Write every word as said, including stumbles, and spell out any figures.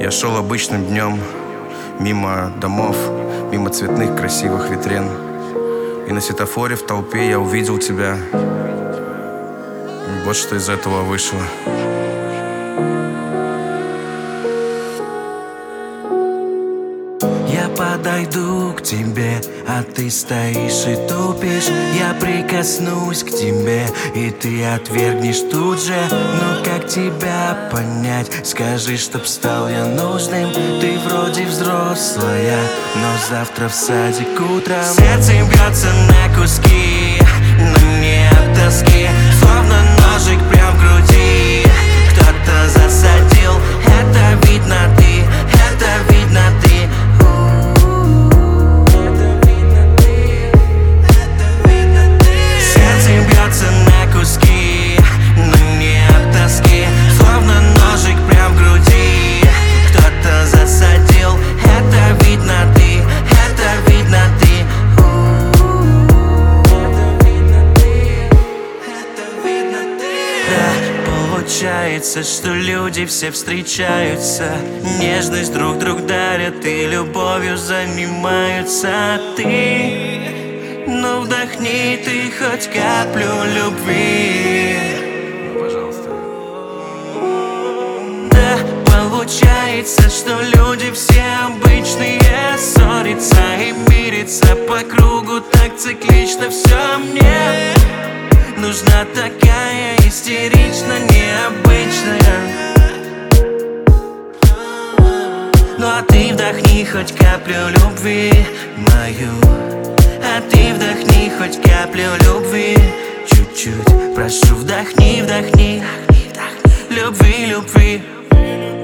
Я шел обычным днем, мимо домов, мимо цветных красивых витрин. И на светофоре в толпе я увидел тебя. Вот что из этого вышло. Я подойду к тебе, а ты стоишь и тупишь. Я прикоснусь к тебе, и ты отвергнешь тут же. Ну как тебя понять? Скажи, чтоб стал я нужным. Ты вроде взрослая, но завтра в садик утром. Сердце бьется на куски, но нет тоски. Словно ножик прям в груди кто-то засадил. Это видно ты, это видно ты. На куски, но нет тоски. Словно ножик прям в груди кто-то засадил. Это видно ты, это видно ты. Это видно ты. Да, получается, что люди все встречаются, нежность друг друг дарят и любовью занимаются. А ты... ну вдохни ты хоть каплю любви. Пожалуйста. Да, получается, что люди все обычные. Ссорятся и мирятся по кругу, так циклично все. Мне нужна такая истерично необычная. Ну а ты вдохни хоть каплю любви мою. А ты вдохни хоть каплю любви. Чуть-чуть, прошу, вдохни, вдохни. Любви, любви.